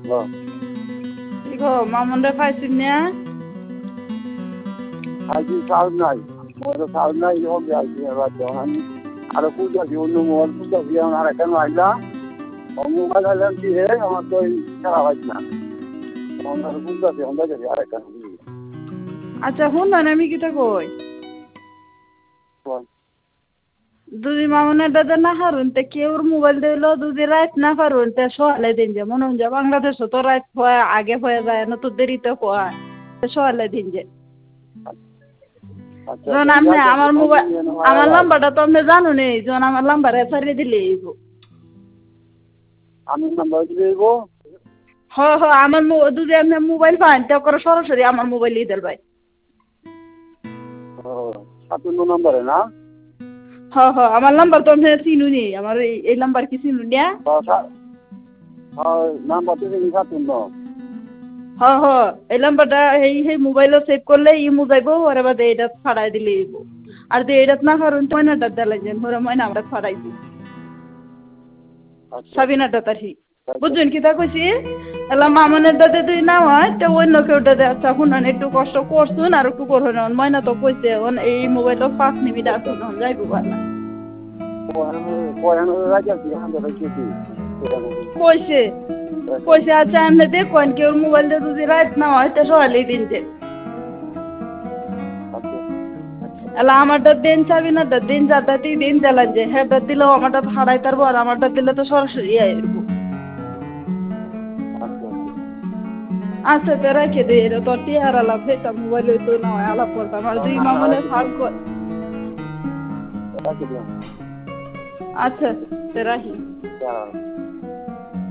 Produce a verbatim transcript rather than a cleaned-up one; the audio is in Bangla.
বাহ কি গো মামুনরে পাইছিস না? আজকে সাউন্ড নাই ওটা সাউন্ড নাই হোক আজকে এবার যখন আরো পূজা দিই অন্য মোবাইল পূজা দিয়ে আমার এখানে আইলা মোবাইল আইলাম কি হে আমার তো খারাপ হয় না আমার পূজা দিয়ে আমরা যাবি আর এখানে আচ্ছা শুন না আমি কিটা কই দুদি মামুনের দাদা না হারুন তে কেউর মোবাইল দিল দুদি রাত না পারুন তে সকালে দিন যে মনে হয় বাংলাদেশে তো রাত হয় আগে হয়ে যায় না তো দেরিতে হয় সকালে দিন যে যখন আপনি আমার মোবাইল আমার নাম্বারটা তো আপনি জানো নি যখন আমার নাম্বার ছাড়িয়ে দিলে আমি নাম্বার দিলে হ হ আমার যদি আপনি মোবাইল পান তা করে সরাসরি আমার মোবাইল দিয়ে দেন ভাই সাতান্ন নম্বরে না হ হ আমার নাম্বার তো আপনি চিনু নি আমার এই নাম্বার কি চিনু না নাম্বার তো সাতান্ন হ হ এই নাম্বারটা এই সেই মোবাইলও সেভ করলে ই মুজাইব ওরে বাদে এটা ফাড়াই দিলে আর যে এটা না করুন তো ময়নাটা দিলাইছেন ওরা ময়না আমরা ফাড়াই দিই সাবিনাটা তার হি বুঝছেন কি তা কইছি এলা মামনের দাদা তুই না হয় তো অন্য কেউ দাদা আচ্ছা শুনুন একটু কষ্ট করছুন আর একটু করুন ময়না তো কইছে এই মোবাইলও পাঁচ মিনিট আসুন যাইব না কইছে কইছে আচ্ছা আপনি দেখুন কেউ মোবাইল দিয়ে যদি রাত না হয় তো সকালেই দিন যে এলা আমারটা দিন চাবি না দিন যাতাতেই দিন জ্বালান যে হ্যাঁ দিলেও আমারটা ভাড়াই তারপর আর আমারটা দিলে তো সরাসরি আইব আচ্ছা তো রেখে দে এটা তোর টিয়ার আলাপ হইতাম মোবাইল হইতো না হয় আলাপ করতাম আর দুই মামনে ফাল কর আচ্ছা তো রাখি